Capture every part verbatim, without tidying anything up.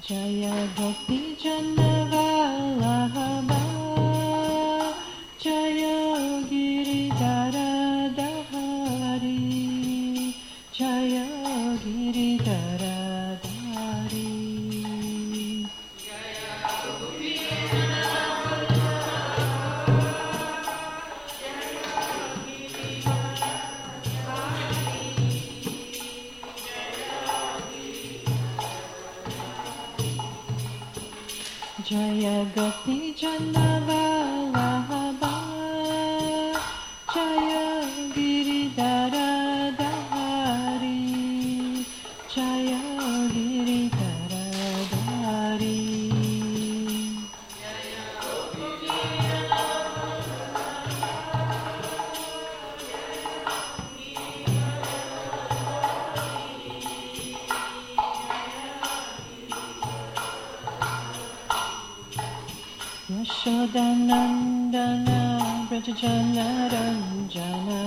Jaya Gopi Jana Vallabha Jaya Giridhara Dhari Jaya Giridhara Dhari Jaya Gopi Jana Vallabha Jaya Giridhara Dhari Jaya Giridhara Dhari Yashodanandana Vrajajana Ranjana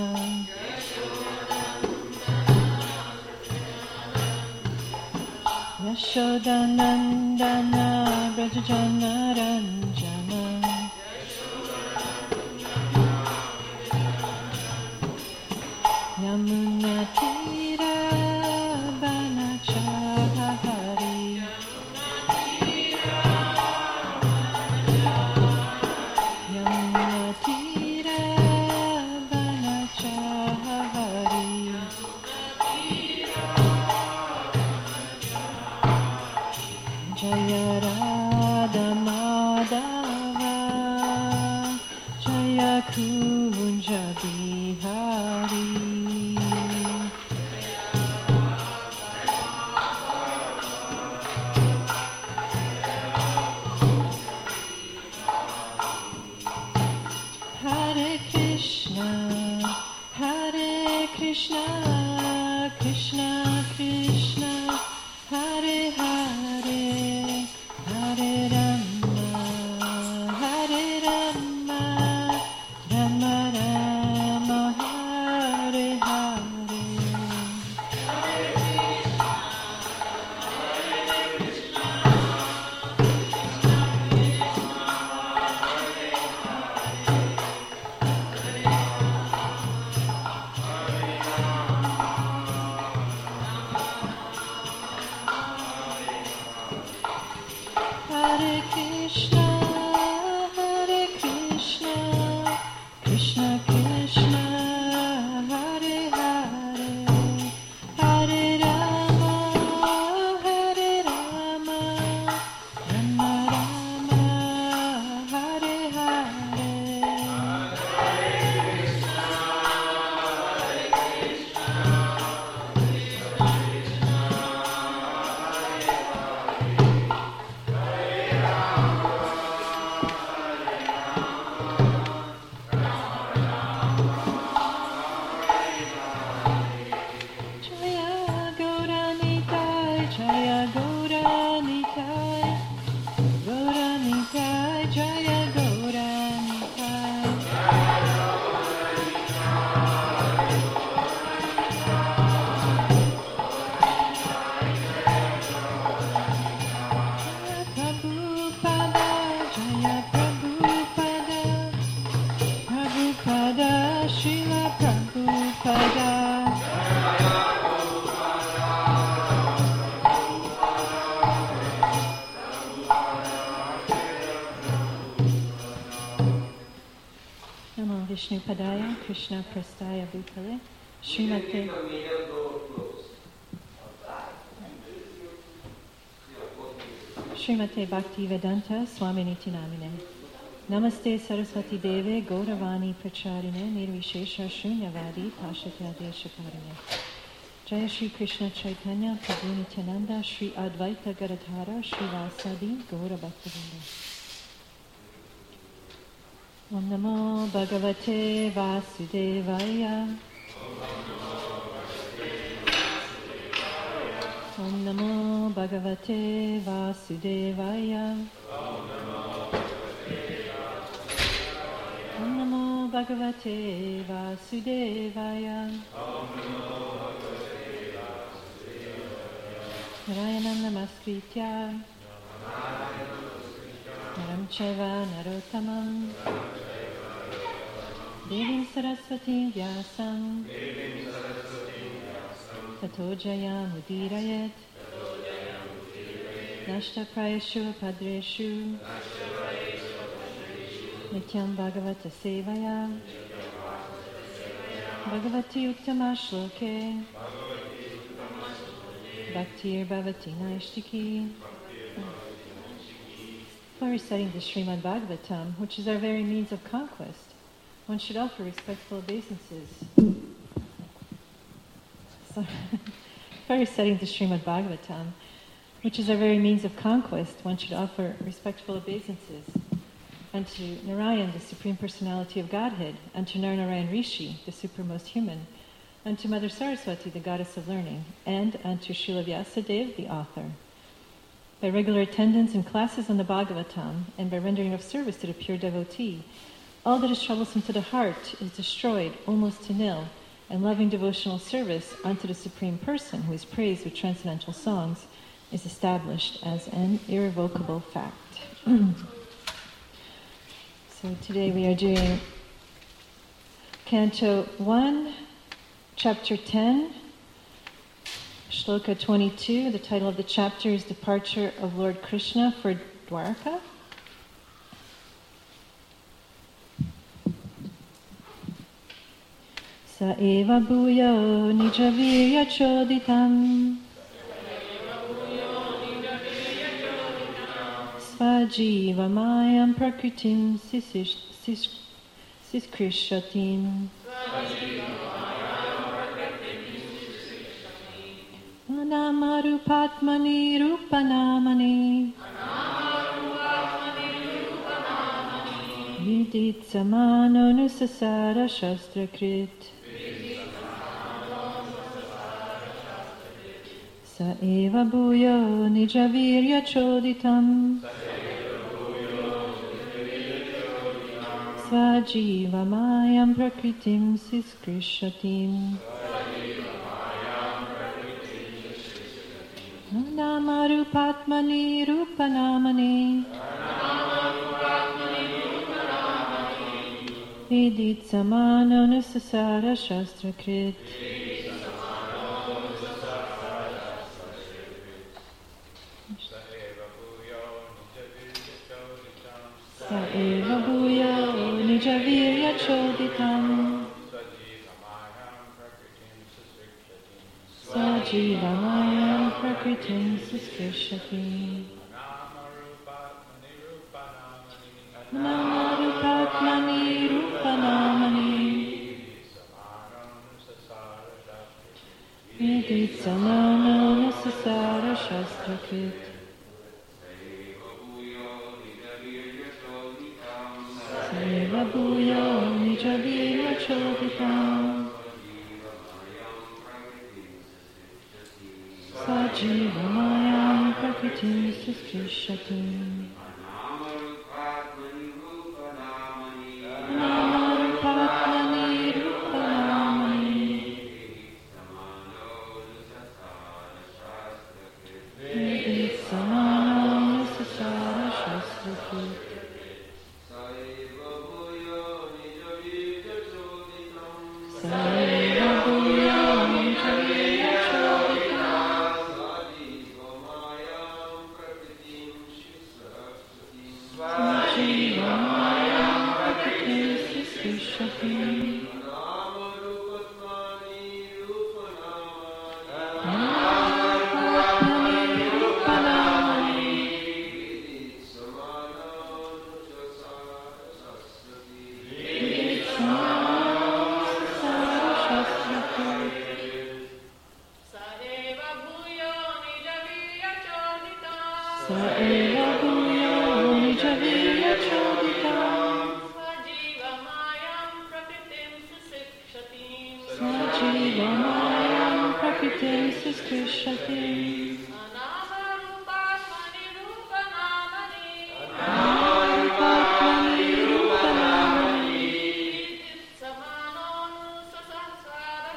Yashodanandana Vrajajana Ranjana Yamuna Tira Banachari Yamuna Tira Banachari Jaya Radha Madhava Jaya Kunja Bihari Hare Krishna Hare Krishna Krishna Krishna Hare Hare Hare Rama Hare Rama Rama Rama Hare Hare Hare Krishna, Hare Krishna, Krishna Krishna, Hare Hare, Hare Rama, Hare Rama, Rama Rama, Hare Hare. Jaya Gauranitai, Jaya Gauranitai, Gauranitai, Jaya Gauranitai. Jaya Prabhupada, Jaya Prabhupada, Prabhupada, Srila Prabhupada. Namo Vishnu Padaya, Krishna Prastaya Bhutale, Srimate Srimate Bhaktivedanta Swami Nitinamine. Namaste Saraswati Deve Gauravani Pracharine Nirvishesha Shunyavadi Pashatya Deshakarine. Jaya Shri Krishna Chaitanya Prabhu Nityananda Shri Advaita Gadadhara Shri Vasadi Gaura Bhaktivinoda. Om Namo Bhagavate Vasudevaya. Om Namo Bhagavate Vasudevaya. Om Namo Bhagavate Vasudevaya. Narayanam Namaskritya Naram Chaiva Narottamam Devim Saraswati Vyasam Tato Jayam Udirayet Nashta Prayashu Padreshu Nityam Bhagavata Sevaya Bhagavati Uttama Shloke Bhaktir Bhavati Naishtiki. Before reciting the Srimad Bhagavatam, which is our very means of conquest, one should offer respectful obeisances. So, before reciting the Srimad Bhagavatam, which is our very means of conquest, one should offer respectful obeisances unto Narayan, the Supreme Personality of Godhead, unto Narnarayan Rishi, the Supramost Human, unto Mother Saraswati, the Goddess of Learning, and unto Srila Vyasadeva, the author. By regular attendance in classes on the Bhagavatam, and by rendering of service to the pure devotee, all that is troublesome to the heart is destroyed almost to nil, and loving devotional service unto the Supreme Person, who is praised with transcendental songs, is established as an irrevocable fact. So today we are doing Canto one, Chapter ten, Shloka twenty-two. The title of the chapter is Departure of Lord Krishna for Dwarka. Sa eva bhuyo nijavirya choditam Svajiva mayam prakritim siskrishatim Anamarupatmani rupanamani Vidit samano nusasara shastrakrit Sa eva bhuyo nijavirya choditam Svajiva mayam prakritim siskrishatim Namarupatmani rupanamani Vidit samano nusasara shastrakrit Sa eva bhuyo nijavirya choditam Sajiva mayam prakritim siskrishatim Namarupatmani rupanamani Vidit samano nusasara shastrakrit Sa bhuyo nijavirya choditam Sajiva mayam prakritim siskrishatim Namarupatmani rupanamani Vidit samano nusasara shastrakrit Sajiva bhuyo nijavirya choditam Sajiva mayam prakritim siskrishatim Namarupatmani rupanamani Vidit samano nusasara shastrakrit Sa eva bhuyo nijavirya choditam Sajiva mayam prakritim siskrishatim Namarupatmani rupanamani Vidit samano nusasara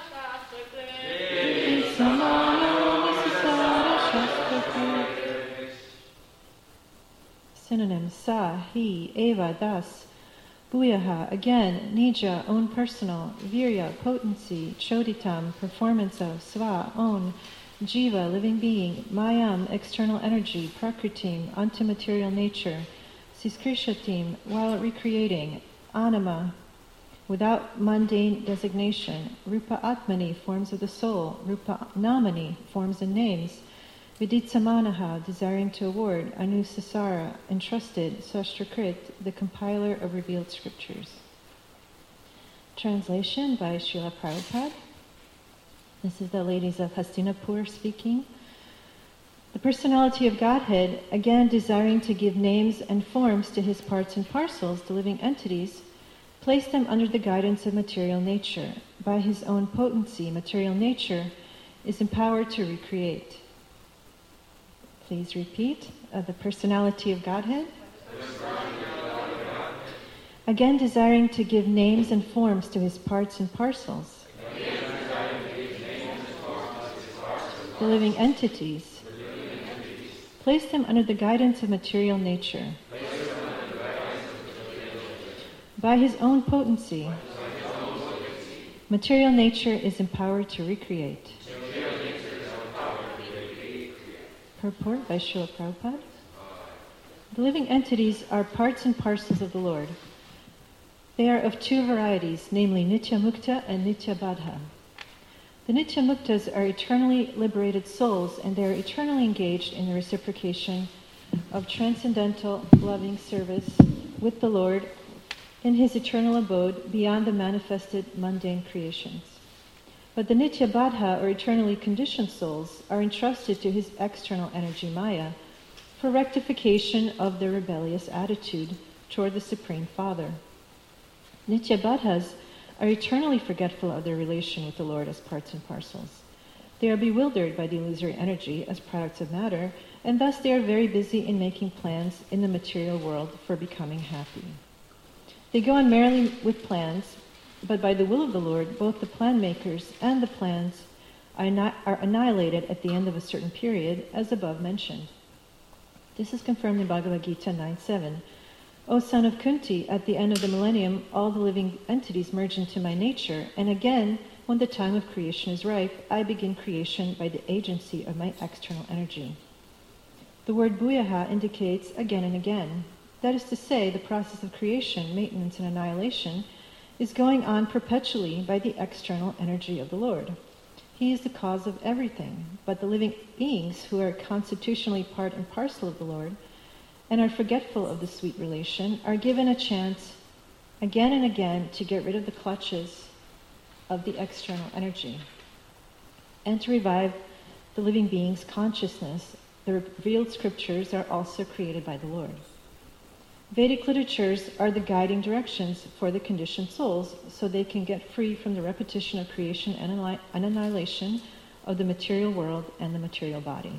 shastrakrit Synonyms. Sa, He, Eva, Das, Bhuyaha, again, Nija, own personal, Virya, potency, Choditam, performance of, Sva, own, Jiva, living being, Mayam, external energy, Prakritim, antimaterial nature, Siskrishatim, while recreating, Anima, without mundane designation, Rupa Atmani, forms of the soul, Rupa Namani, forms and names, Viditsamanaha, desiring to award, Anusasara, entrusted, Sastrakrit, the compiler of revealed scriptures. Translation by Srila Prabhupada. This is the ladies of Hastinapur speaking. The personality of Godhead, again desiring to give names and forms to his parts and parcels, the living entities, placed them under the guidance of material nature. By his own potency, material nature is empowered to recreate. Please repeat. Uh, the personality of Godhead. Again desiring to give names and forms to his parts and parcels. The living entities. Place them under the guidance of material nature. By his own potency, material nature is empowered to recreate. Purport by Srila Prabhupada. The living entities are parts and parcels of the Lord. They are of two varieties, namely Nitya Mukta and Nitya Badha. The Nitya Muktas are eternally liberated souls, and they are eternally engaged in the reciprocation of transcendental loving service with the Lord in his eternal abode beyond the manifested mundane creations. But the Nitya Badha, or eternally conditioned souls, are entrusted to his external energy Maya for rectification of their rebellious attitude toward the Supreme Father. Nitya Badhas are eternally forgetful of their relation with the Lord as parts and parcels. They are bewildered by the illusory energy as products of matter, and thus they are very busy in making plans in the material world for becoming happy. They go on merrily with plans, but by the will of the Lord, both the plan makers and the plans are, not, are annihilated at the end of a certain period, as above mentioned. This is confirmed in Bhagavad Gita nine seven. O son of Kunti, at the end of the millennium, all the living entities merge into my nature, and again, when the time of creation is ripe, I begin creation by the agency of my external energy. The word Bhuyaha indicates again and again. That is to say, the process of creation, maintenance, and annihilation is going on perpetually by the external energy of the Lord. He is the cause of everything, but the living beings who are constitutionally part and parcel of the Lord and are forgetful of the sweet relation are given a chance again and again to get rid of the clutches of the external energy and to revive the living being's consciousness. The revealed scriptures are also created by the Lord. Vedic literatures are the guiding directions for the conditioned souls so they can get free from the repetition of creation and annihilation of the material world and the material body.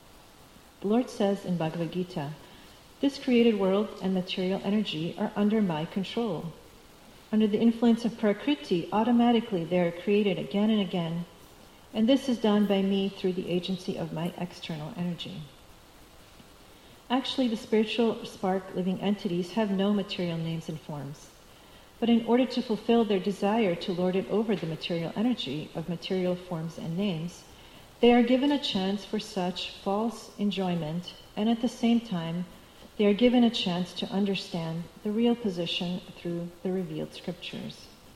The Lord says in Bhagavad Gita, this created world and material energy are under my control. Under the influence of Prakriti, automatically they are created again and again, and this is done by me through the agency of my external energy. Actually, the spiritual spark living entities have no material names and forms. But in order to fulfill their desire to lord it over the material energy of material forms and names, they are given a chance for such false enjoyment, and at the same time, they are given a chance to understand the real position through the revealed scriptures.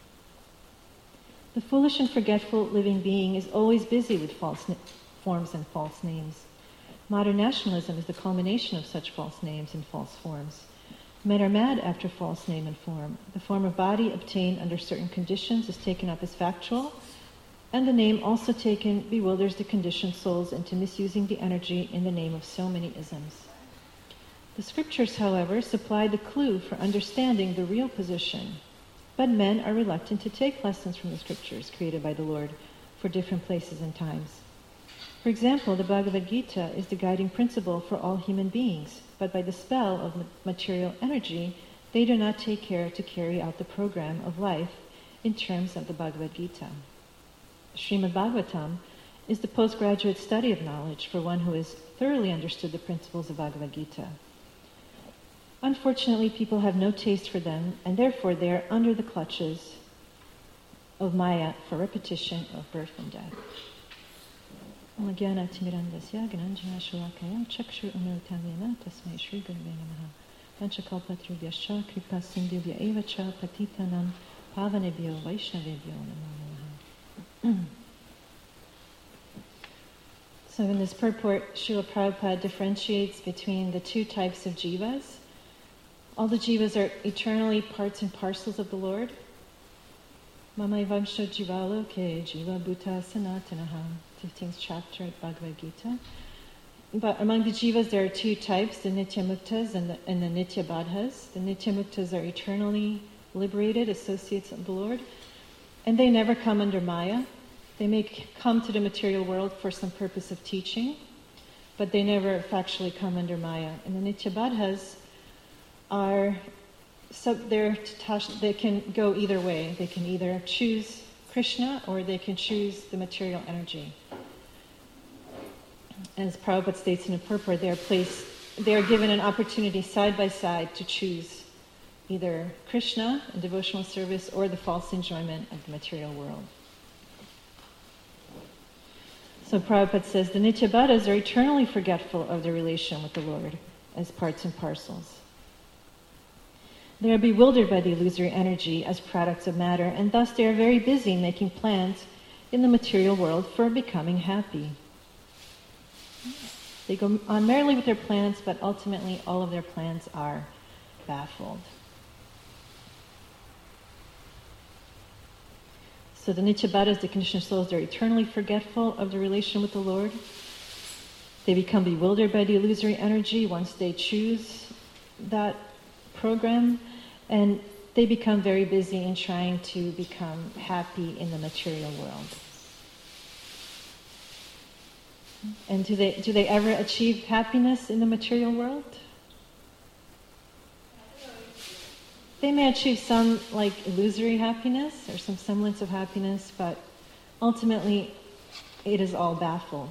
The foolish and forgetful living being is always busy with false na- forms and false names. Modern nationalism is the culmination of such false names and false forms. Men are mad after false name and form. The form of body obtained under certain conditions is taken up as factual, and the name also taken bewilders the conditioned souls into misusing the energy in the name of so many isms. The scriptures, however, supply the clue for understanding the real position, but men are reluctant to take lessons from the scriptures created by the Lord for different places and times. For example, the Bhagavad Gita is the guiding principle for all human beings, but by the spell of material energy, they do not take care to carry out the program of life in terms of the Bhagavad Gita. Srimad Bhagavatam is the postgraduate study of knowledge for one who has thoroughly understood the principles of Bhagavad Gita. Unfortunately, people have no taste for them, and therefore they are under the clutches of Maya for repetition of birth and death. Panchakalpatrubhyascha kripa sindhubhya eva cha patitanam pavanebhyo vaishnavebhyo namo namaha. So in this purport, Srila Prabhupada differentiates between the two types of jivas. All the jivas are eternally parts and parcels of the Lord. Mamayvamsha jivalo ke jiva bhuta sanatanaha, fifteenth chapter of Bhagavad Gita. But among the jivas there are two types, the Nityamuktas and the, and the Nityabadhas. The Nityamuktas are eternally liberated associates of the Lord, and they never come under Maya. They may come to the material world for some purpose of teaching, but they never factually come under Maya. And the Nityabadhas are, sub, they're, they can go either way. They can either choose Krishna or they can choose the material energy. As Prabhupada states in the purport, they are placed, they are given an opportunity side by side to choose either Krishna in devotional service or the false enjoyment of the material world. So Prabhupada says the Nityabadhas are eternally forgetful of their relation with the Lord as parts and parcels. They are bewildered by the illusory energy as products of matter, and thus they are very busy making plans in the material world for becoming happy. They go on merrily with their plans, but ultimately all of their plans are baffled. So the Nityabadhas, the conditioned souls, they're eternally forgetful of the relation with the Lord. They become bewildered by the illusory energy once they choose that program, and they become very busy in trying to become happy in the material world. And do they do they ever achieve happiness in the material world? They may achieve some like illusory happiness or some semblance of happiness, but ultimately it is all baffled.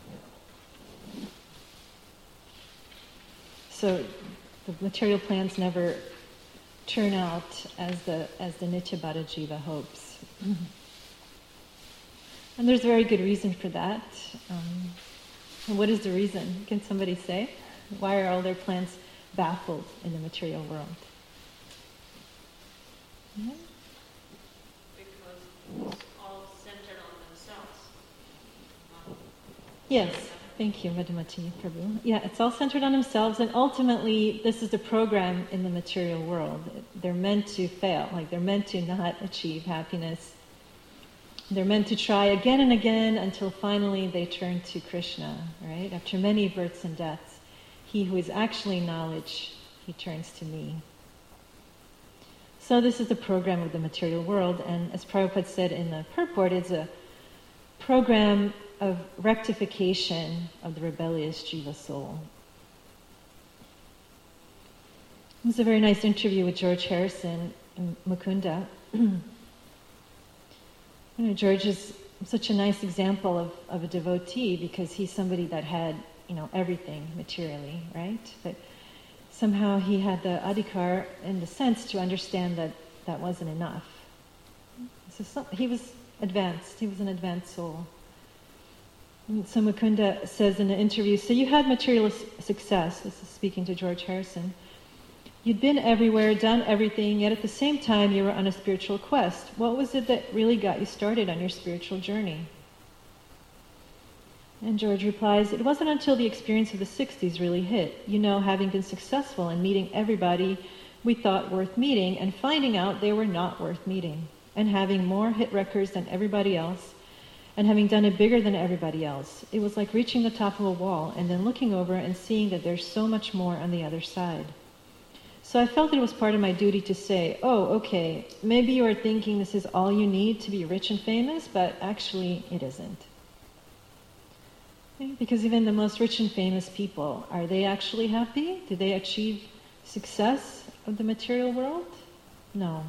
So the material plans never turn out as the as the Nityabadha Jiva hopes. And there's a very good reason for that. Um, and what is the reason? Can somebody say? Why are all their plans baffled in the material world? Yeah. Because it's all centered on themselves. Um, yes, thank you, Madhumati Prabhu. Yeah, it's all centered on themselves, and ultimately this is the program in the material world. They're meant to fail, like they're meant to not achieve happiness. They're meant to try again and again until finally they turn to Krishna, right? After many births and deaths, he who is actually knowledge, he turns to me. So this is the program of the material world, and as Prabhupada said in the purport, it's a program of rectification of the rebellious jiva soul. It was a very nice interview with George Harrison and Mukunda. You know, George is such a nice example of, of a devotee because he's somebody that had, you know, everything materially, right? But somehow he had the adhikar in the sense to understand that that wasn't enough. So some, he was advanced. He was an advanced soul. And so Mukunda says in an interview, so you had material success, this is speaking to George Harrison. You'd been everywhere, done everything, yet at the same time you were on a spiritual quest. What was it that really got you started on your spiritual journey? And George replies, it wasn't until the experience of the sixties really hit. You know, having been successful in meeting everybody we thought worth meeting and finding out they were not worth meeting. And having more hit records than everybody else and having done it bigger than everybody else. It was like reaching the top of a wall and then looking over and seeing that there's so much more on the other side. So I felt it was part of my duty to say, oh, okay, maybe you are thinking this is all you need to be rich and famous, but actually it isn't. Okay? Because even the most rich and famous people, are they actually happy? Do they achieve success of the material world? No.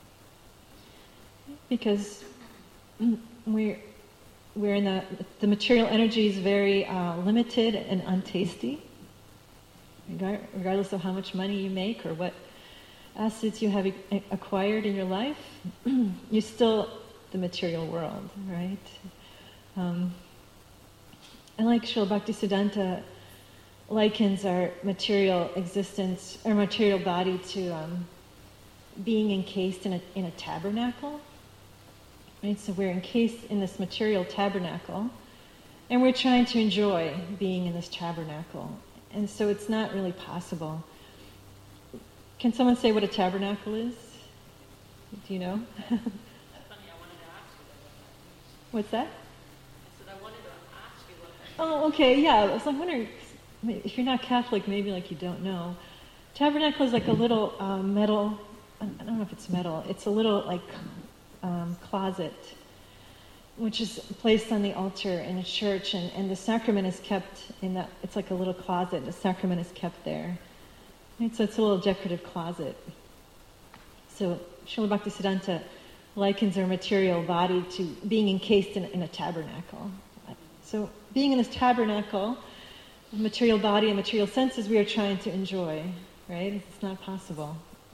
Because we're, we're in a, the material energy is very uh, limited and untasty. Regar- regardless of how much money you make or what assets you have a- acquired in your life, you're still the material world, right? Um, and like Srila Bhaktisiddhanta likens our material existence, our material body to um, being encased in a, in a tabernacle. Right? So we're encased in this material tabernacle, and we're trying to enjoy being in this tabernacle. And so it's not really possible. Can someone say what a tabernacle is? Do you know? Funny, I wanted to ask you what that means. What's that? I said I wanted to ask you what that means. Oh, okay, yeah. I was like wondering, if you're not Catholic, maybe like you don't know. Tabernacle is like a little um, metal, I don't know if it's metal, it's a little like um, closet, which is placed on the altar in a church, and, and the sacrament is kept in that, it's like a little closet, the sacrament is kept there. Right? So it's a little decorative closet. So Srila Bhaktisiddhanta likens our material body to being encased in, in a tabernacle. So being in this tabernacle, material body and material senses we are trying to enjoy, right? It's not possible.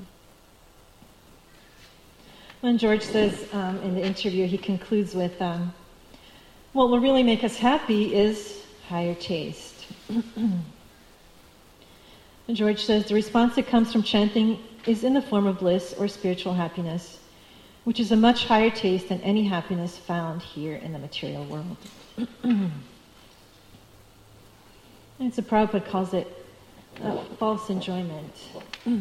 When George says um, in the interview, he concludes with, um, what will really make us happy is higher taste. And George says, the response that comes from chanting is in the form of bliss or spiritual happiness, which is a much higher taste than any happiness found here in the material world. And so Prabhupada calls it uh, false enjoyment. I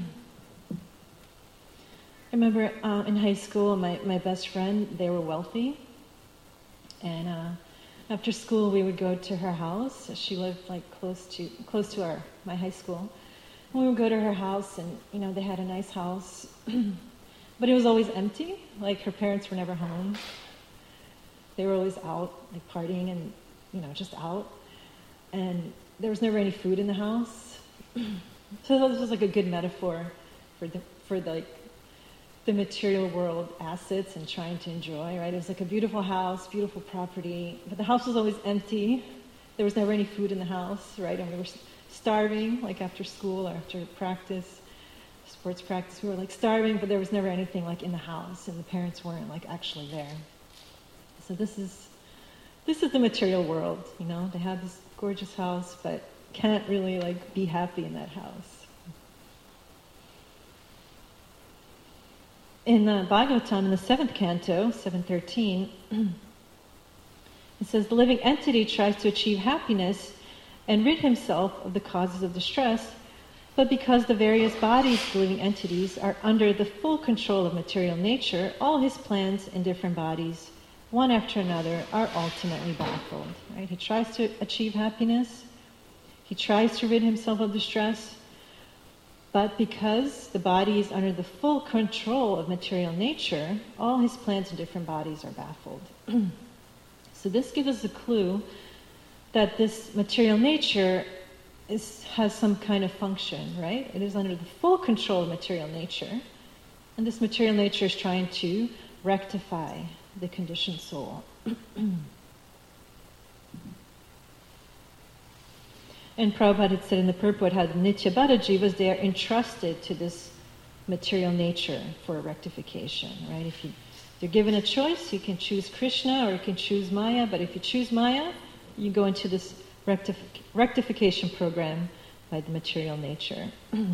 remember uh, in high school, my, my best friend, they were wealthy. And uh, after school, we would go to her house. She lived like close to close to our my high school. And we would go to her house, and you know they had a nice house, but it was always empty. Like her parents were never home. They were always out, like partying, and you know just out. And there was never any food in the house. So this was like a good metaphor for the for the, like the material world assets and trying to enjoy, right? It was like a beautiful house, beautiful property, but the house was always empty. There was never any food in the house, right? And we were starving, like after school or after practice, sports practice, we were like starving, but there was never anything like in the house, and the parents weren't like actually there. So this is this is the material world, you know? They have this gorgeous house, but can't really like be happy in that house. In uh, Bhagavatam, in the seventh canto, seven thirteen, it says, the living entity tries to achieve happiness and rid himself of the causes of distress, but because the various bodies of the living entities are under the full control of material nature, all his plans in different bodies, one after another, are ultimately baffled. Right? He tries to achieve happiness, he tries to rid himself of distress, but because the body is under the full control of material nature, all his plans in different bodies are baffled. So this gives us a clue that this material nature is, has some kind of function, right? It is under the full control of material nature, and this material nature is trying to rectify the conditioned soul. And Prabhupada had said in the purport how the Nityabhada jivas, they are entrusted to this material nature for rectification, right? If you, you're given a choice, you can choose Krishna or you can choose Maya, but if you choose Maya, you go into this rectific- rectification program by the material nature.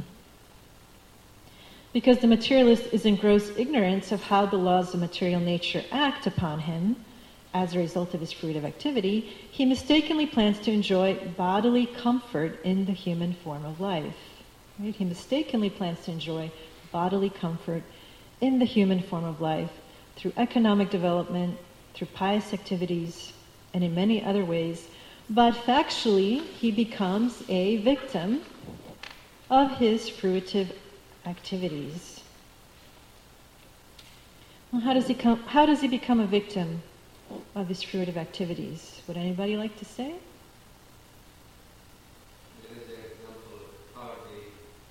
Because the materialist is in gross ignorance of how the laws of material nature act upon him, as a result of his fruitive activity, he mistakenly plans to enjoy bodily comfort in the human form of life. Right? He mistakenly plans to enjoy bodily comfort in the human form of life through economic development, through pious activities, and in many other ways. But factually, he becomes a victim of his fruitive activities. Well, how does he come, how does he become a victim of his fruitive activities? Would anybody like to say? There is an example of poverty.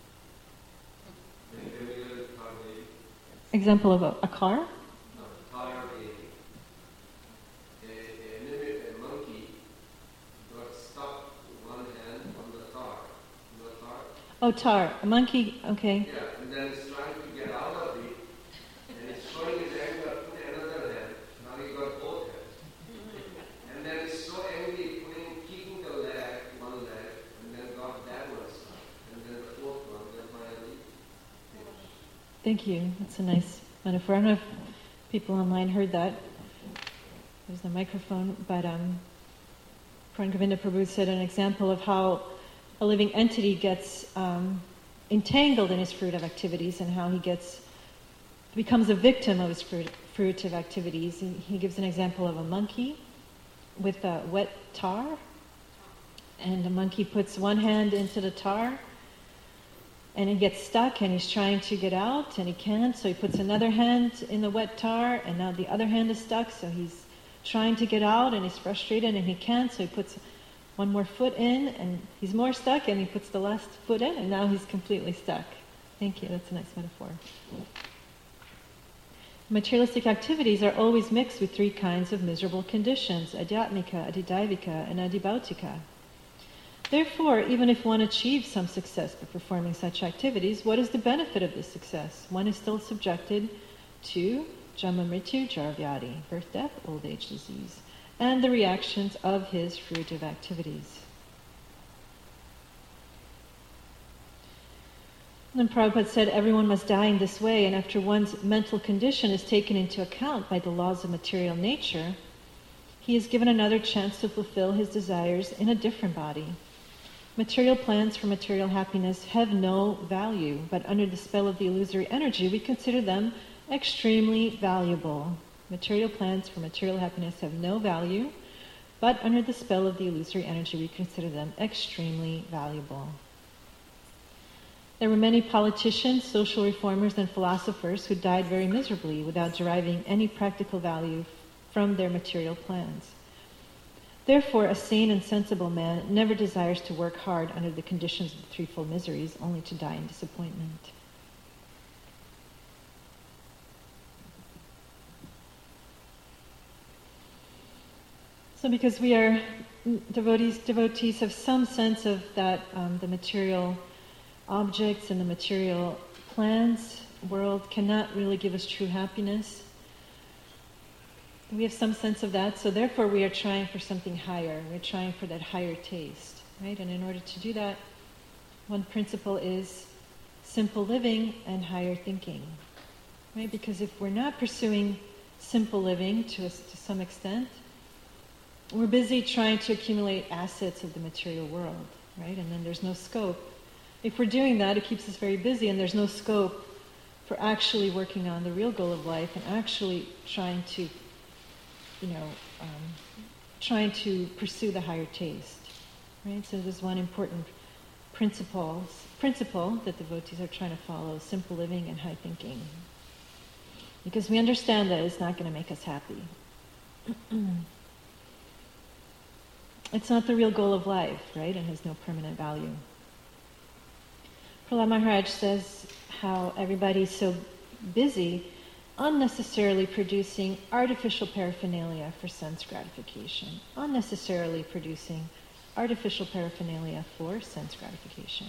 When you live in poverty, Example of a, a car? no, poverty. A, a, limit, a monkey got stuck with one hand on the car. You know car? Oh, tar. A monkey, okay. Yeah, and then it's trying to get out of it, and it's showing his anger, put another hand. Now he got both hands. And then it's so angry, putting, keeping the leg, one leg, and then got that one side. And then the fourth one, then finally finished. Thank you. That's a nice metaphor. I don't know if people online heard that. There's the microphone, but um, Pran Govinda Prabhu said an example of how a living entity gets um, entangled in his fruitive activities and how he gets becomes a victim of his fruit, fruitive activities. And he gives an example of a monkey with uh, wet tar, and the monkey puts one hand into the tar, and he gets stuck, and he's trying to get out, and he can't, so he puts another hand in the wet tar, and now the other hand is stuck, so he's trying to get out, and he's frustrated, and he can't, so he puts one more foot in, and he's more stuck, and he puts the last foot in, and now he's completely stuck. Thank you, that's a nice metaphor. Materialistic activities are always mixed with three kinds of miserable conditions: adhyatmika, adhidaivika, and adhibautika. Therefore, even if one achieves some success by performing such activities, what is the benefit of this success? One is still subjected to Jama Mrityu Jaravyadi, birth, death, old age, disease, and the reactions of his fruitive activities. And Prabhupada said everyone must die in this way, and after one's mental condition is taken into account by the laws of material nature, he is given another chance to fulfill his desires in a different body. Material plans for material happiness have no value, but under the spell of the illusory energy, we consider them extremely valuable. Material plans for material happiness have no value, but under the spell of the illusory energy, we consider them extremely valuable. There were many politicians, social reformers, and philosophers who died very miserably without deriving any practical value from their material plans. Therefore, a sane and sensible man never desires to work hard under the conditions of the threefold miseries, only to die in disappointment. So because we are devotees, devotees have some sense of that um, the material objects and the material plans world cannot really give us true happiness. We have some sense of that, so therefore we are trying for something higher. We're trying for that higher taste, right? And in order to do that, one principle is simple living and higher thinking, right? Because if we're not pursuing simple living to, a, to some extent, we're busy trying to accumulate assets of the material world, right? And then there's no scope. If we're doing that, it keeps us very busy, and there's no scope for actually working on the real goal of life and actually trying to, you know, um, trying to pursue the higher taste, right? So there's one important principle, principle that devotees are trying to follow: simple living and high thinking. Because we understand that it's not going to make us happy. It's not the real goal of life, right? And has no permanent value. Prahlad Maharaj says how everybody's so busy unnecessarily producing artificial paraphernalia for sense gratification. Unnecessarily producing artificial paraphernalia for sense gratification.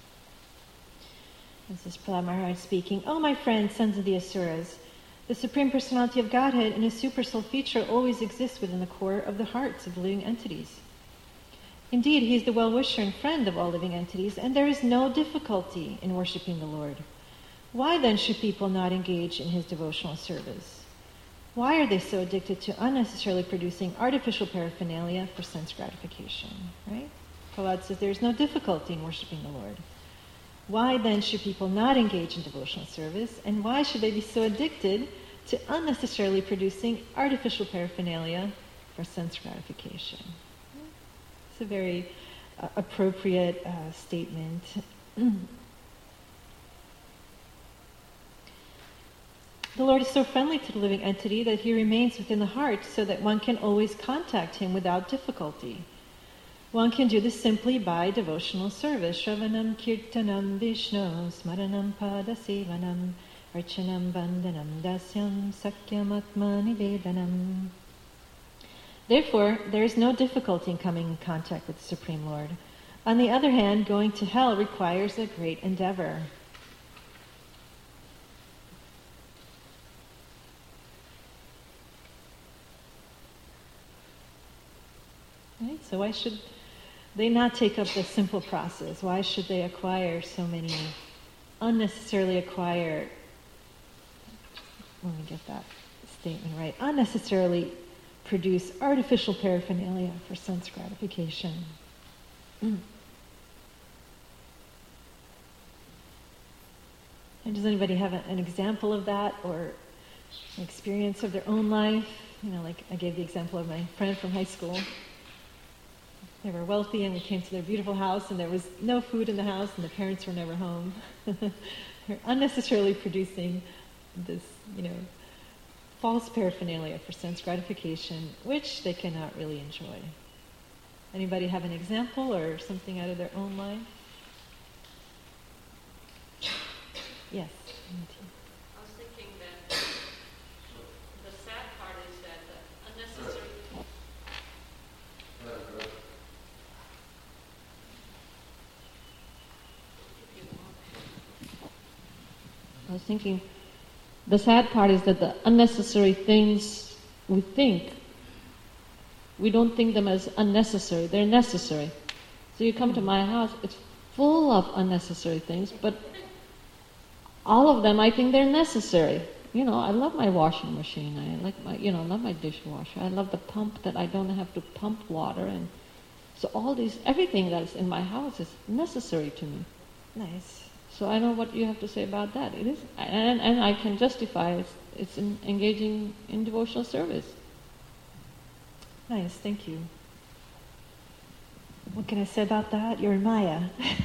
This is Prahlad Maharaj speaking. Oh, my friends, sons of the Asuras, the Supreme Personality of Godhead in his super-soul feature always exists within the core of the hearts of living entities. Indeed, he is the well-wisher and friend of all living entities, and there is no difficulty in worshipping the Lord. Why then should people not engage in his devotional service? Why are they so addicted to unnecessarily producing artificial paraphernalia for sense gratification? Right? Prahlad says there is no difficulty in worshipping the Lord. Why then should people not engage in devotional service, and why should they be so addicted to unnecessarily producing artificial paraphernalia for sense gratification? It's a very uh, appropriate uh, statement. The Lord is so friendly to the living entity that he remains within the heart so that one can always contact him without difficulty. One can do this simply by devotional service. Shravanam kirtanam vishno smaranam padasevanam archanam bandhanam dasyam sakyam atmani vedanam. Therefore, there is no difficulty in coming in contact with the Supreme Lord. On the other hand, going to hell requires a great endeavor. Right? So why should they not take up the simple process? Why should they acquire so many, unnecessarily acquire, let me get that statement right, unnecessarily produce artificial paraphernalia for sense gratification? Mm. And does anybody have a, an example of that, or an experience of their own life? You know, like I gave the example of my friend from high school. They were wealthy, and we came to their beautiful house, and there was no food in the house, and the parents were never home. They're unnecessarily producing this, you know, false paraphernalia for sense gratification, which they cannot really enjoy. Anybody have an example or something out of their own life? Yes. I was thinking that the sad part is that the unnecessary. I was thinking, the sad part is that the unnecessary things we think, we don't think them as unnecessary, they're necessary. So you come to my house, it's full of unnecessary things, but all of them I think they're necessary. You know, I love my washing machine, I like my, you know, I love my dishwasher, I love the pump that I don't have to pump water, and so all these, everything that's in my house is necessary to me. Nice. So I know what you have to say about that. It is, and, and I can justify it. It's in engaging in devotional service. Nice, thank you. What can I say about that? You're in Maya.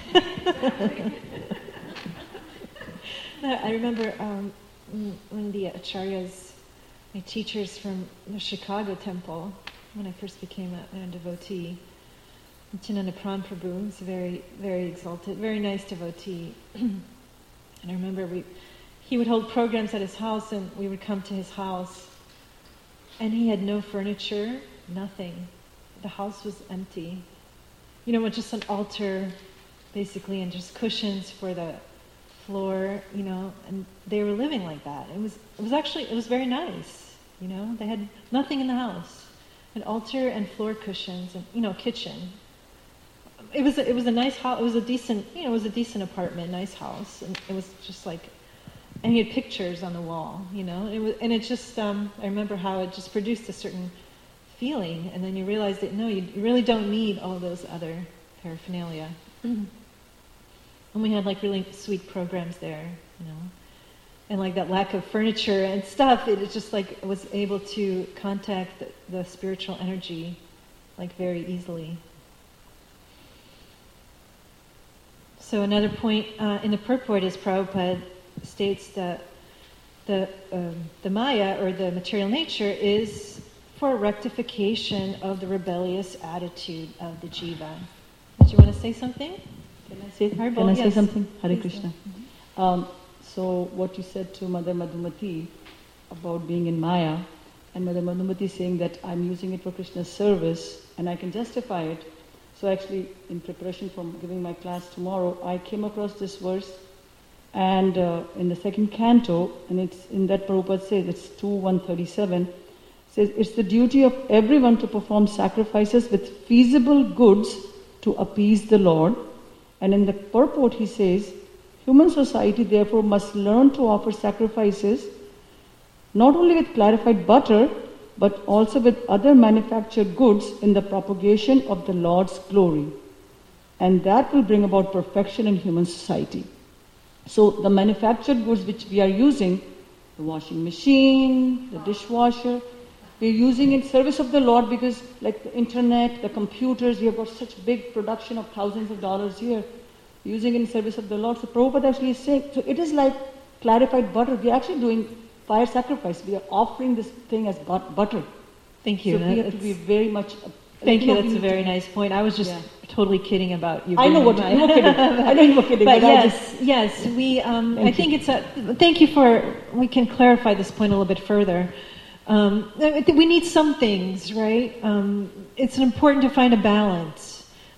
I remember um, when the acharyas, my teachers from the Chicago temple, when I first became a, a devotee, Nityananda Pran Prabhu was a very, very exalted, very nice devotee. And I remember we, he would hold programs at his house, and we would come to his house, and he had no furniture, nothing. The house was empty. You know, with just an altar, basically, and just cushions for the floor, you know, and they were living like that. It was, it was actually, it was very nice, you know. They had nothing in the house. An altar and floor cushions, and, you know, kitchen. It was a, it was a nice house. It was a decent, you know, it was a decent apartment, nice house, and it was just like, and he had pictures on the wall, you know. It was, and it just, um, I remember how it just produced a certain feeling, and then you realize that no, you, you really don't need all those other paraphernalia. And we had like really sweet programs there, you know, and like that lack of furniture and stuff. It just like was able to contact the, the spiritual energy, like very easily. So another point uh, in the purport is Prabhupada states that the um, the Maya, or the material nature, is for rectification of the rebellious attitude of the jiva. Did you want to say something? Can I say, Harbol, can I say yes. something? Hare Please Krishna. do. Um, so what you said to Mother Madhumati about being in Maya, and Mother Madhumati saying that I'm using it for Krishna's service, and I can justify it. So actually, in preparation for giving my class tomorrow, I came across this verse, and uh, in the second canto, and it's in that Prabhupada says, it's two one thirty-seven, says, it's the duty of everyone to perform sacrifices with feasible goods to appease the Lord. And in the purport he says, human society therefore must learn to offer sacrifices not only with clarified butter, but also with other manufactured goods in the propagation of the Lord's glory. And that will bring about perfection in human society. So the manufactured goods which we are using, the washing machine, the dishwasher, we are using in service of the Lord, because like the internet, the computers, we have got such big production of thousands of dollars here, using it in service of the Lord. So Prabhupada actually is saying, so it is like clarified butter. We are actually doing fire sacrifice. We are offering this thing as but- butter. Thank you. So we have to be very much... Uh, Thank you. know, That's a very nice point. I was just yeah. totally kidding about you. I know what you were kidding. I know you were kidding. But but I yes, just, yes, we. Um, I Thank think it's a. Thank you for. We can clarify this point a little bit further. Um, I think we need some things, right? Um, it's important to find a balance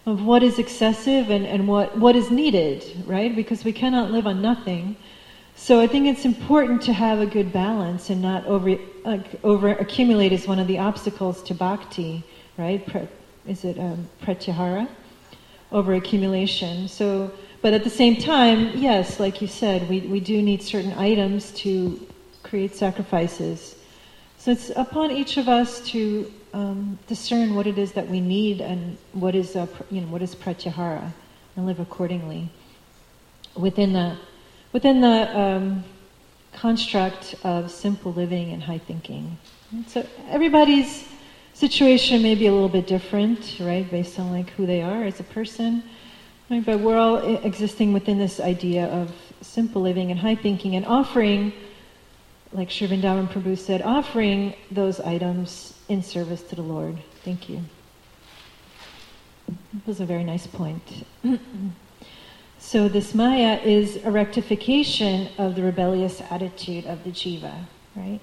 of what is excessive and, and what, what is needed, right? Because we cannot live on nothing. So I think it's important to have a good balance and not over, uh, over accumulate is one of the obstacles to bhakti, right? Pre, is it um, pratyahara? Over accumulation. So, but at the same time, yes, like you said, we, we do need certain items to create sacrifices. So it's upon each of us to um, discern what it is that we need and what is uh, you know what is pratyahara, and live accordingly within the within the um, construct of simple living and high thinking. And so everybody's situation may be a little bit different, right, based on like who they are as a person, right? But we're all existing within this idea of simple living and high thinking, and offering, like Sri Vrindavan Prabhu said, offering those items in service to the Lord. Thank you. That was a very nice point. So this Maya is a rectification of the rebellious attitude of the jiva, right?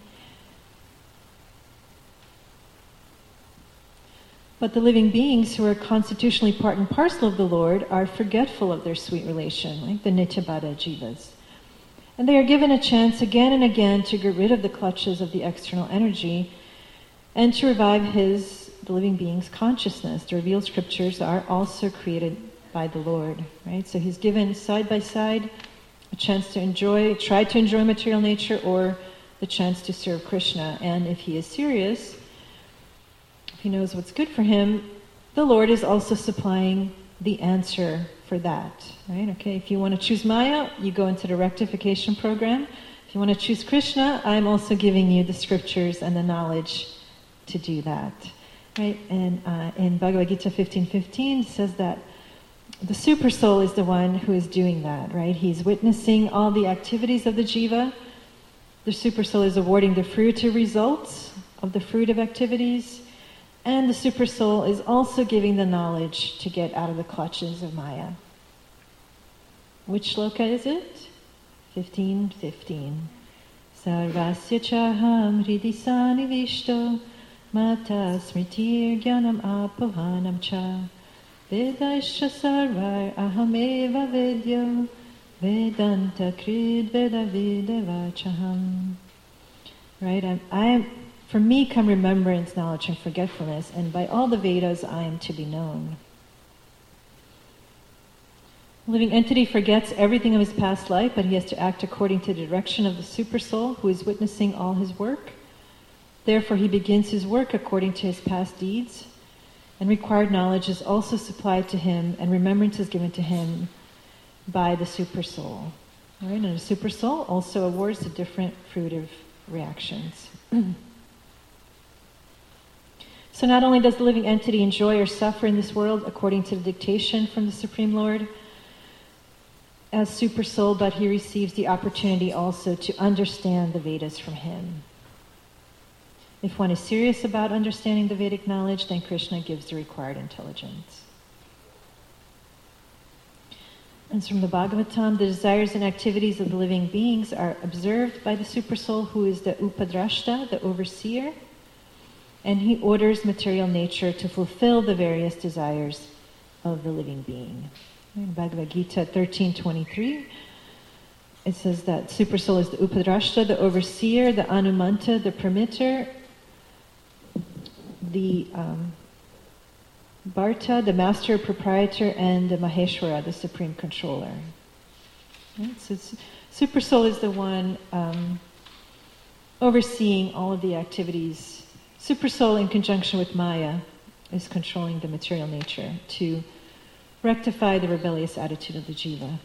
But the living beings who are constitutionally part and parcel of the Lord are forgetful of their sweet relation, like the Nityabada jivas. And they are given a chance again and again to get rid of the clutches of the external energy and to revive his, the living being's consciousness. The revealed scriptures are also created by the Lord, right? So he's given side by side a chance to enjoy, try to enjoy material nature, or the chance to serve Krishna. And if he is serious, if he knows what's good for him, the Lord is also supplying the answer for that, right? Okay, if you want to choose Maya, you go into the rectification program. If you want to choose Krishna, I'm also giving you the scriptures and the knowledge to do that, right? And uh, in Bhagavad Gita fifteen fifteen, it says that the super soul is the one who is doing that, right? He's witnessing all the activities of the jiva. The super soul is awarding the fruitive results of the fruit of activities. And the super soul is also giving the knowledge to get out of the clutches of Maya. Which shloka is it? fifteen fifteen. Sarvasya chaham hridi sanivishto mata smritir gyanam apohanam cha vedaisha sarvar ahameva vedyo vedanta krid vedavidevachaham. Right, I'm, I'm For me come remembrance, knowledge, and forgetfulness, and by all the Vedas I am to be known. The living entity forgets everything of his past life, but he has to act according to the direction of the super soul who is witnessing all his work. Therefore he begins his work according to his past deeds, and required knowledge is also supplied to him, and remembrance is given to him by the super soul. All right, and the super soul also awards the different fruitive reactions. So not only does the living entity enjoy or suffer in this world according to the dictation from the Supreme Lord as super soul, but he receives the opportunity also to understand the Vedas from him. If one is serious about understanding the Vedic knowledge, then Krishna gives the required intelligence. And from the Bhagavatam, the desires and activities of the living beings are observed by the super soul, who is the Upadrashta, the overseer, and he orders material nature to fulfill the various desires of the living being. In Bhagavad Gita thirteen twenty-three, it says that super soul is the Upadrashta, the overseer, the Anumanta, the permitter, the um, Bharta, the master proprietor, and the Maheshwara, the supreme controller. Right? So it's, super soul is the one um, overseeing all of the activities. Super soul, in conjunction with Maya, is controlling the material nature to rectify the rebellious attitude of the jiva.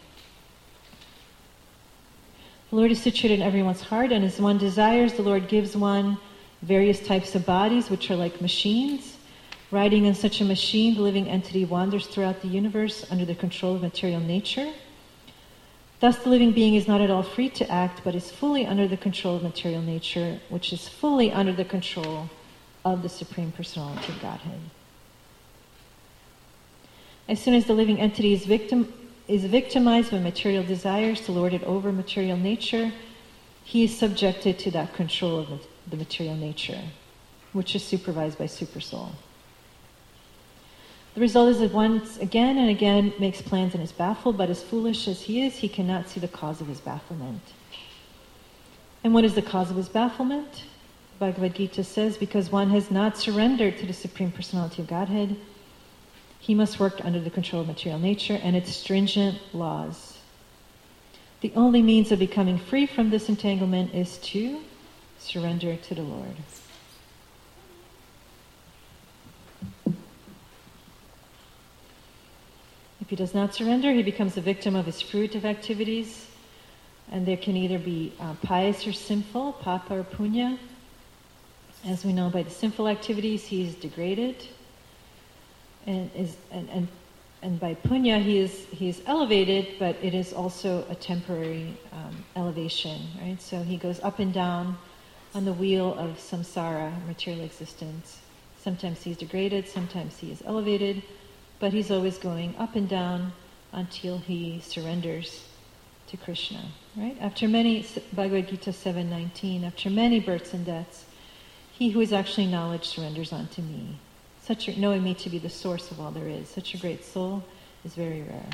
The Lord is situated in everyone's heart, and as one desires, the Lord gives one various types of bodies, which are like machines. Riding in such a machine, the living entity wanders throughout the universe under the control of material nature. Thus, the living being is not at all free to act, but is fully under the control of material nature, which is fully under the control of the Supreme Personality of Godhead. As soon as the living entity is victim is victimized by material desires to lord it over material nature, he is subjected to that control of the material nature, which is supervised by super soul. The result is that once again and again makes plans and is baffled, but as foolish as he is, he cannot see the cause of his bafflement. And what is the cause of his bafflement? Bhagavad Gita says, because one has not surrendered to the Supreme Personality of Godhead, he must work under the control of material nature and its stringent laws. The only means of becoming free from this entanglement is to surrender to the Lord. If he does not surrender, he becomes a victim of his fruitive activities, and there can either be uh, pious or sinful, papa or punya. As we know, by the sinful activities, he is degraded, and is and and, and by punya, he is he is elevated, but it is also a temporary um, elevation, right? So he goes up and down on the wheel of samsara, material existence. Sometimes he's degraded, sometimes he is elevated, but he's always going up and down until he surrenders to Krishna, right? After many, Bhagavad Gita seven nineteen, after many births and deaths, he who is actually knowledge surrenders unto me. Such a, knowing me to be the source of all there is, such a great soul is very rare.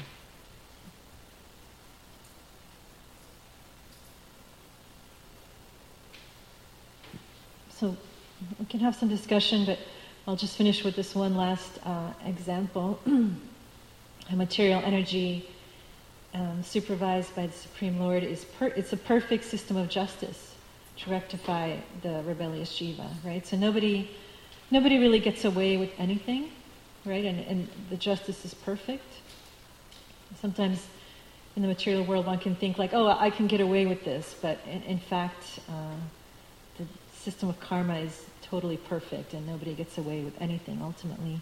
So we can have some discussion, but I'll just finish with this one last uh, example. A material energy um, supervised by the Supreme Lord is per- it's a perfect system of justice to rectify the rebellious jiva, right? So nobody nobody really gets away with anything, right? And, and the justice is perfect. Sometimes in the material world one can think like, oh, I can get away with this, but in, in fact uh, the system of karma is totally perfect and nobody gets away with anything ultimately.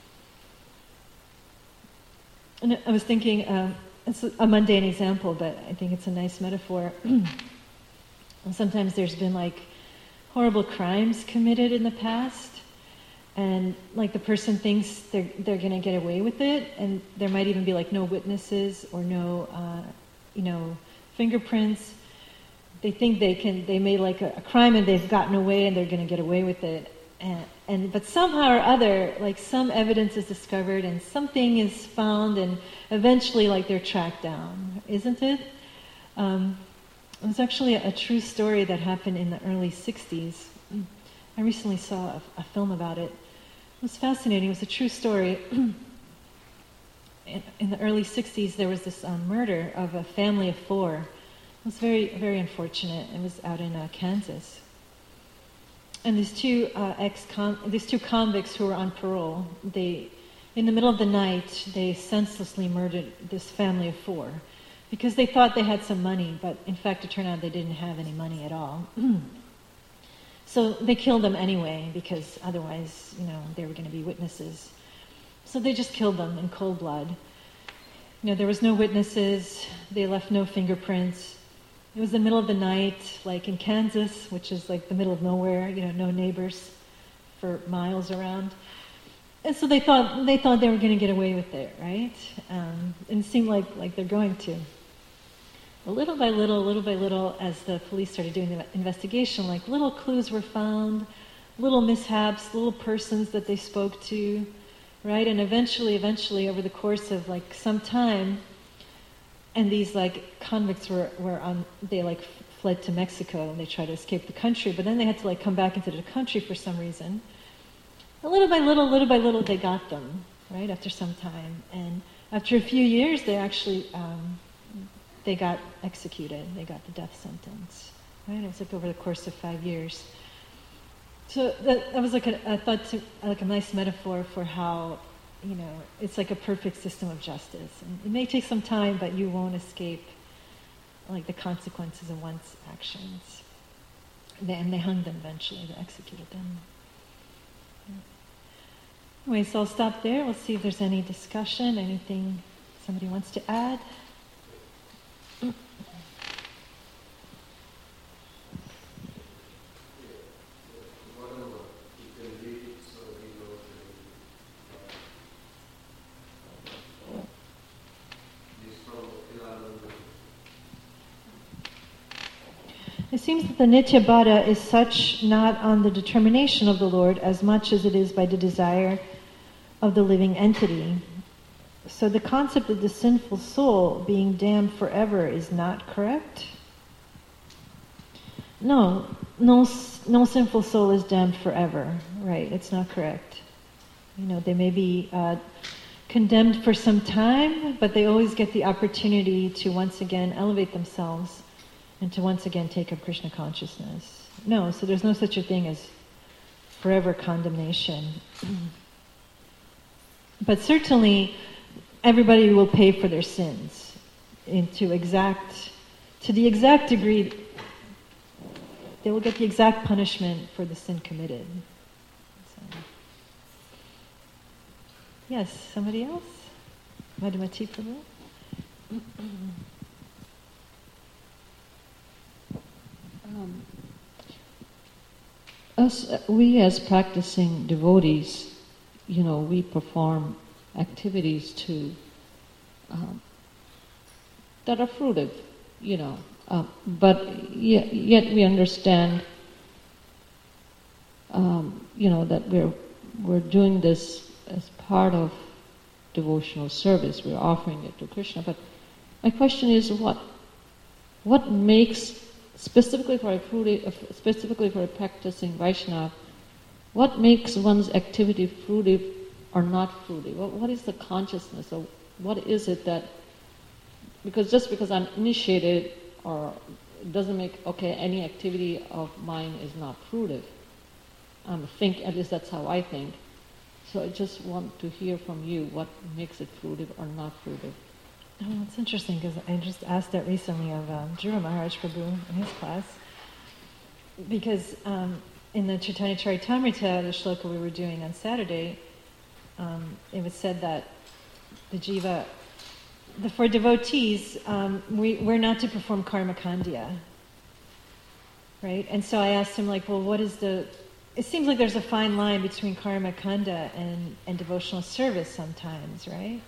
And I was thinking, uh, it's a mundane example, but I think it's a nice metaphor. And sometimes there's been like horrible crimes committed in the past, and like the person thinks they're they're going to get away with it, and there might even be like no witnesses or no, uh, you know, fingerprints. They think they can, they made like a, a crime and they've gotten away and they're going to get away with it. And, and but somehow or other, like some evidence is discovered and something is found and eventually like they're tracked down, isn't it? Um, it was actually a, a true story that happened in the early sixties. I recently saw a, a film about it. It was fascinating. It was a true story. in, in the early sixties, there was this um, murder of a family of four. It was very, very unfortunate. It was out in uh, Kansas. And these two uh, ex these two convicts who were on parole, they, in the middle of the night, they senselessly murdered this family of four because they thought they had some money, but in fact it turned out they didn't have any money at all. So they killed them anyway because otherwise, you know, they were going to be witnesses. So they just killed them in cold blood. You know, there was no witnesses. They left no fingerprints. It was the middle of the night, like in Kansas, which is like the middle of nowhere, you know, no neighbors for miles around. And so they thought they thought they were going to get away with it, right? Um, and it seemed like, like they're going to. But little by little, little by little, as the police started doing the investigation, like little clues were found, little mishaps, little persons that they spoke to, right? And eventually, eventually, over the course of like some time, and these like convicts were, were on, they like fled to Mexico and they tried to escape the country, but then they had to like come back into the country for some reason. And little by little, little by little, they got them, right, after some time. And after a few years, they actually, um, they got executed. They got the death sentence, right? It was like over the course of five years. So that, that was like a, I thought to, like a nice metaphor for how, you know, it's like a perfect system of justice. And it may take some time, but you won't escape like the consequences of one's actions. And they hung them eventually, they executed them. Anyway, so I'll stop there. We'll see if there's any discussion, anything somebody wants to add. It seems that the Nitya Bada is such not on the determination of the Lord as much as it is by the desire of the living entity. So the concept of the sinful soul being damned forever is not correct? No, no, no sinful soul is damned forever, right? It's not correct. You know, they may be uh, condemned for some time, but they always get the opportunity to once again elevate themselves and to once again take up Krishna consciousness. No, so there's no such a thing as forever condemnation. But certainly, everybody will pay for their sins into exact, to the exact degree. They will get the exact punishment for the sin committed. So. Yes, somebody else? Madhumati Prabhu? Um, us, we as practicing devotees, you know, we perform activities to um, that are fruitive, you know. Uh, but yet, yet we understand, um, you know, that we're we're doing this as part of devotional service. We're offering it to Krishna. But my question is, what what makes specifically for a fruitive, specifically for a practicing Vaishnava, what makes one's activity fruitive or not fruitive? What, what is the consciousness, or what is it that? Because just because I'm initiated, or it doesn't make, okay, any activity of mine is not fruitive. I um, think, at least that's how I think. So I just want to hear from you what makes it fruitive or not fruitive. Oh, it's interesting because I just asked that recently of um, Dhruva Maharaj Prabhu in his class. Because um, in the Chaitanya Charitamrita, the shloka we were doing on Saturday, um, it was said that the jiva, the, for devotees, um, we, we're not to perform karma kandya, right? And so I asked him, like, well, what is the... It seems like there's a fine line between karma kanda and, and devotional service sometimes, right?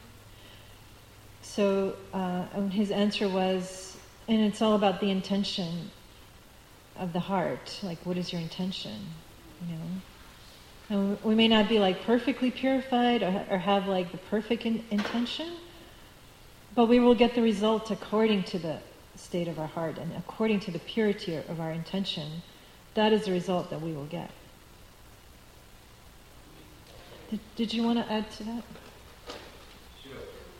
So uh, and his answer was, and it's all about the intention of the heart. Like, what is your intention? You know, and we may not be like perfectly purified or, or have like the perfect in, intention, but we will get the result according to the state of our heart and according to the purity of our intention. That is the result that we will get. Did, did you want to add to that? Sure.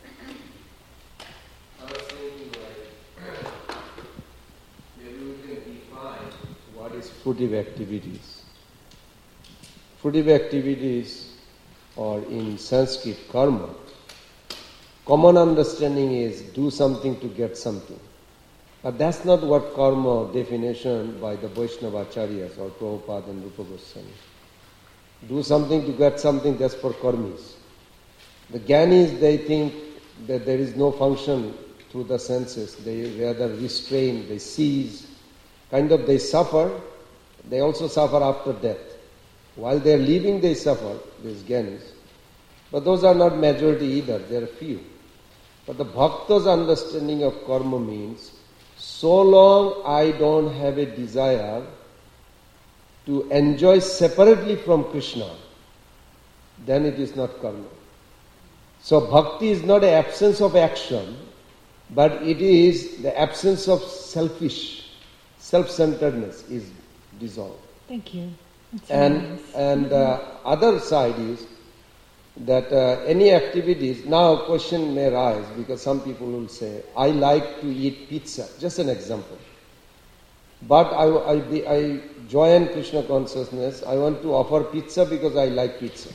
I was thinking like, maybe we can define what is fruitive activities. Fruitive activities, or in Sanskrit, karma. Common understanding is do something to get something. But that's not what karma definition by the Vaishnava Acharyas or Prabhupada and Rupa Goswami. Do something to get something, that's for karmis. The Gyanis, they think that there is no function through the senses. They rather restrain, they seize. Kind of they suffer. They also suffer after death. While they are living, they suffer, these Gyanis. But those are not majority either, they are few. But the Bhakta's understanding of karma means, so long I don't have a desire to enjoy separately from Krishna, then it is not karma. So bhakti is not an absence of action, but it is the absence of selfish, self-centeredness is dissolved. Thank you. That's And nice. and uh, other side is that uh, any activities, now a question may rise because some people will say, I like to eat pizza, just an example. But I, I, I join Krishna consciousness, I want to offer pizza because I like pizza.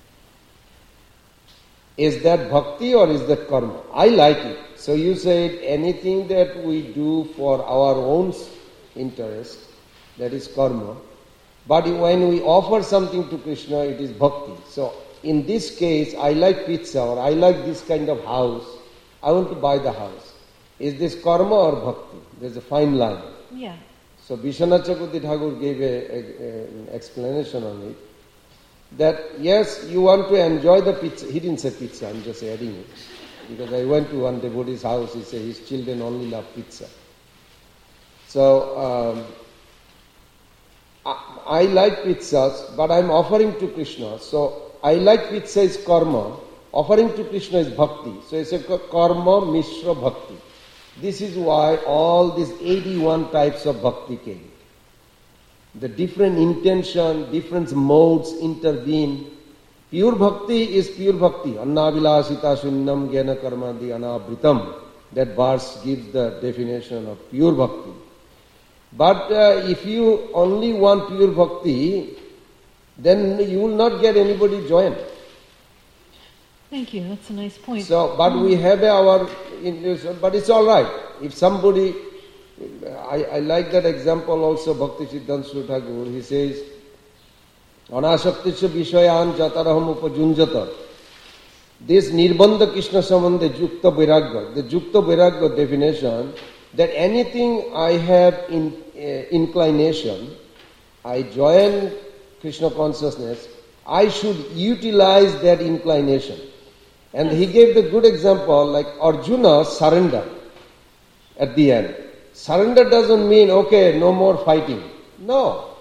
Is that bhakti or is that karma? I like it. So you said anything that we do for our own interest, that is karma. But when we offer something to Krishna, it is bhakti. So in this case, I like pizza or I like this kind of house, I want to buy the house. Is this karma or bhakti? There's a fine line. Yeah. So Vishwanath Chakravarti Thakur gave a, a, an explanation on it. That yes, you want to enjoy the pizza. He didn't say pizza, I'm just adding it. Because I went to one devotee's house, he said his children only love pizza. So, um, I, I like pizzas, but I'm offering to Krishna. So, I like which says karma. Offering to Krishna is bhakti. So it's a karma mishra bhakti. This is why all these eighty-one types of bhakti came. The different intention, different modes intervene. Pure bhakti is pure bhakti. Annavilasita shunyam gyana karmadi anabritam. That verse gives the definition of pure bhakti. But uh, if you only want pure bhakti, then you will not get anybody join. Thank you. That's a nice point. So, but we have our, but it's all right. If somebody, I, I like that example also, Bhakti Siddhanta Thakur, he says, Anasaktisya Vishayan Jataraham Upajunjata. This Nirbandha Krishna Sambandha Jukta Vairagya, the Jukta Vairagya definition, that anything I have in uh, inclination, I join Krishna consciousness, I should utilize that inclination. And he gave the good example, like Arjuna surrender at the end. Surrender doesn't mean, okay, no more fighting. No.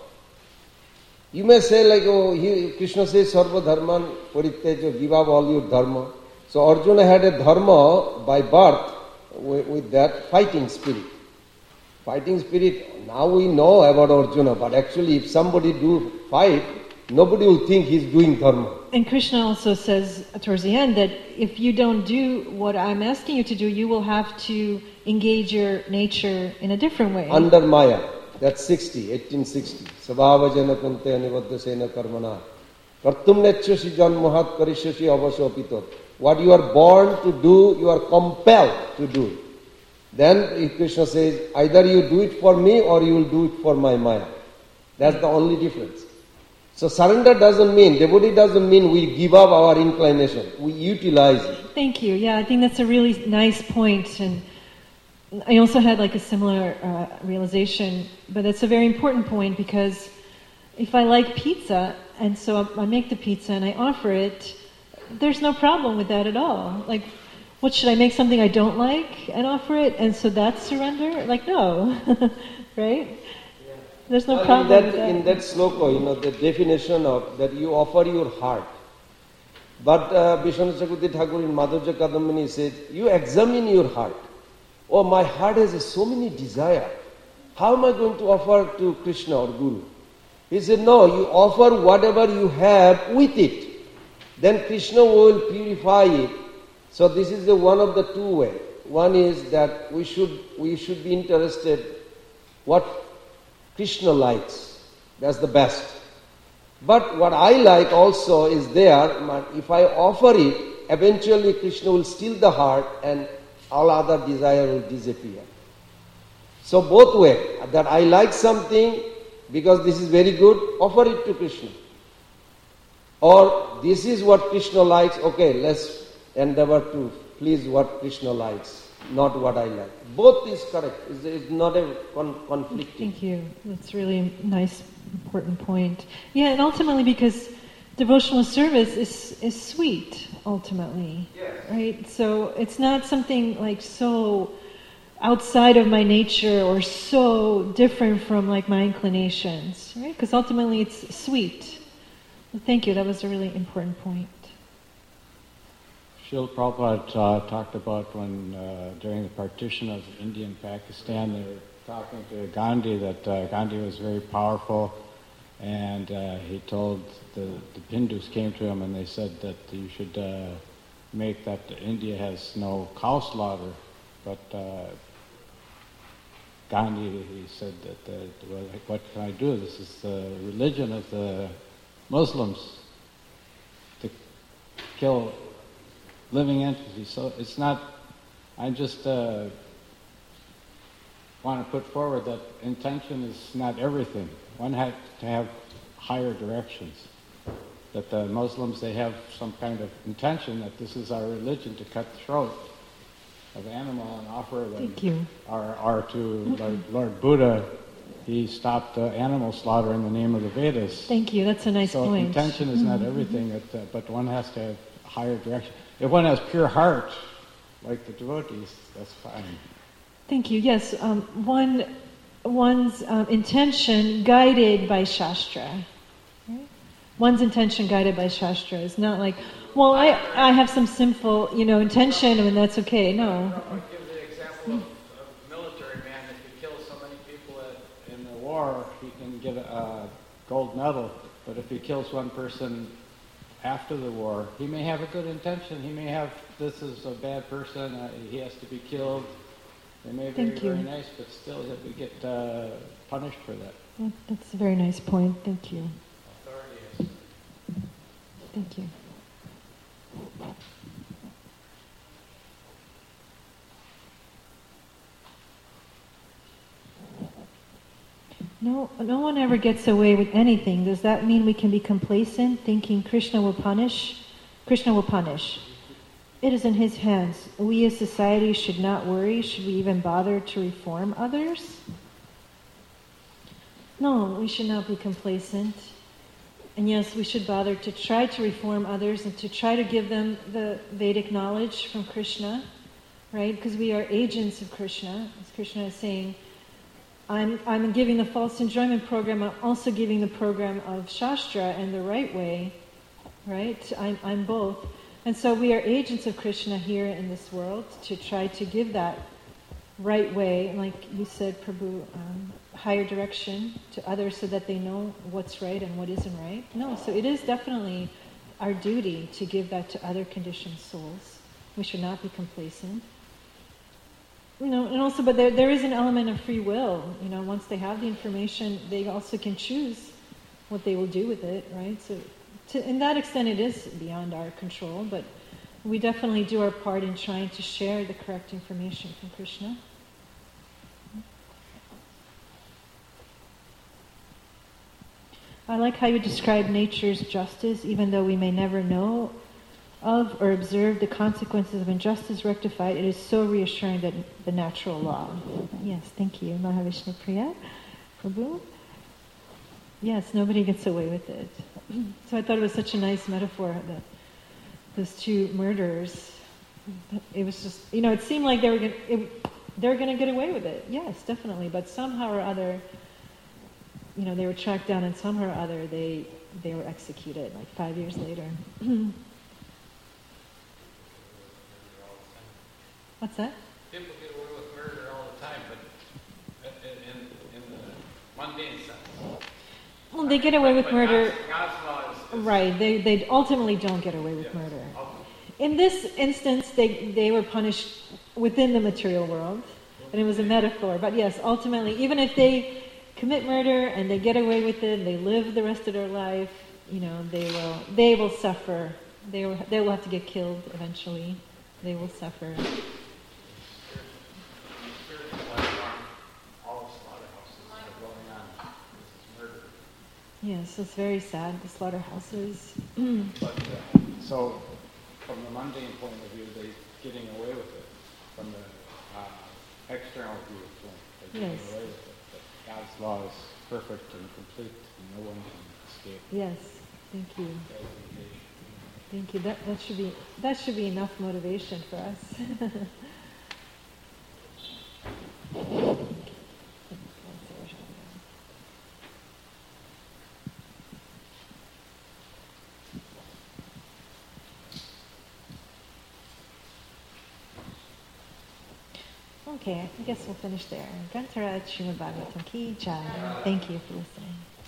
You may say like, oh, he, Krishna says, Sarva Dharman Parityaja, give up all your dharma. So Arjuna had a dharma by birth with, with that fighting spirit. Fighting spirit, now we know about Arjuna, but actually if somebody do fight, nobody will think he's doing dharma. And Krishna also says towards the end that if you don't do what I'm asking you to do, you will have to engage your nature in a different way. Under Maya. That's sixty, eighteen sixty. Sabhava jana kunte anivadya sena karmana. Kartum nechyashi janmahat karishashi avasopitot. What you are born to do, you are compelled to do. Then Krishna says, either you do it for me or you will do it for my Maya. That's the only difference. So surrender doesn't mean, devotee doesn't mean we give up our inclination. We utilize it. Thank you. Yeah, I think that's a really nice point. And I also had like a similar uh, realization, but it's a very important point because if I like pizza and so I make the pizza and I offer it, there's no problem with that at all. Like, what should I make something I don't like and offer it? And so that's surrender? Like, no. Right? There's no well, problem in that, with that. in that sloka, you know, the definition of that you offer your heart. But uh, Vishwanath Chakravarti Thakur in Madhurya Kadambini says, you examine your heart. Oh, my heart has so many desires. How am I going to offer to Krishna or Guru? He said, no, you offer whatever you have with it. Then Krishna will purify it. So this is the one of the two ways. One is that we should we should be interested what Krishna likes. That's the best. But what I like also is there. If I offer it, eventually Krishna will steal the heart and all other desire will disappear. So both ways, that I like something because this is very good, offer it to Krishna. Or this is what Krishna likes, okay, let's endeavor to please what Krishna likes, not what I like. Both is correct. It's, it's not a con- conflicting. Thank you. That's really a nice, important point. Yeah, and ultimately because devotional service is, is sweet, ultimately. Yes. Right? So it's not something like so outside of my nature or so different from like my inclinations, right? Because ultimately it's sweet. Well, thank you. That was a really important point. Srila Prabhupada uh, talked about when, uh, during the partition of India and Pakistan, they were talking to Gandhi that uh, Gandhi was very powerful, and uh, he told the, the Hindus came to him and they said that you should uh, make that India has no cow slaughter, but uh, Gandhi, he said that, uh, well, what can I do? This is the religion of the Muslims, to kill living entities. So it's not, I just uh, want to put forward that intention is not everything. One has to have higher directions. That the Muslims, they have some kind of intention that this is our religion, to cut the throat of animal and offer them. Thank you. Or, or to Lord, Lord Buddha, he stopped uh, animal slaughter in the name of the Vedas. Thank you. That's a nice so point. intention is not everything, but, uh, but one has to have higher direction. If one has pure heart, like the devotees, that's fine. Thank you. Yes, um, one one's um, intention guided by Shastra. Right? one's intention guided by Shastra. It's not like, well, I, I have some sinful, you know, intention and that's okay. No. Prabhupada gives the example of a military man. If he kills so many people at, in the war, he can get a, a gold medal. But if he kills one person after the war, he may have a good intention. He may have, this is a bad person, uh, he has to be killed. They may be very, Thank you. very nice, but still that we get uh, punished for that. Well, that's a very nice point. Thank you. Authority is. Thank you. No, no one ever gets away with anything. Does that mean we can be complacent, thinking Krishna will punish? Krishna will punish. It is in his hands. We as society should not worry. Should we even bother to reform others? No, we should not be complacent. And yes, we should bother to try to reform others and to try to give them the Vedic knowledge from Krishna, right? Because we are agents of Krishna. As Krishna is saying, I'm, I'm giving the false enjoyment program, I'm also giving the program of Shastra and the right way, right? I'm, I'm both. And so we are agents of Krishna here in this world to try to give that right way, like you said, Prabhu, um, higher direction to others so that they know what's right and what isn't right. No, so it is definitely our duty to give that to other conditioned souls. We should not be complacent. You know, and also, but there there is an element of free will. You know, once they have the information, they also can choose what they will do with it, right? So, to, in that extent, it is beyond our control. But we definitely do our part in trying to share the correct information from Krishna. I like how you describe nature's justice, even though we may never know of or observe the consequences of injustice rectified. It is so reassuring that the natural law. Yes, thank you, Mahavishnu Priya, Prabhu. Yes, nobody gets away with it. So I thought it was such a nice metaphor that those two murderers, it was just, you know, it seemed like they were going it, they were going to get away with it. Yes, definitely. But somehow or other, you know, they were tracked down and somehow or other they, they were executed like five years later. What's that? People get away with murder all the time, but in, in, in the mundane sense. Well, they get away with But murder. God's, God's law is, is Right, they, they ultimately don't get away with yes, murder. ultimately. In this instance, they, they were punished within the material world, and it was a metaphor. But yes, ultimately, even if they commit murder and they get away with it, they live the rest of their life, you know, they will they will suffer. They will, they will have to get killed eventually. They will suffer. Yes, it's very sad, the slaughterhouses. But, uh, so, from the mundane point of view, they're getting away with it. From the uh, external viewpoint, they're getting Yes. away with it. But God's law is perfect and complete, and no one can escape. Yes, thank you. Designation. Thank you. That that should be that should be enough motivation for us. Okay, I guess we'll finish there. Grantaraj Srimad Bhagavatam Ki Jai. Thank you for listening.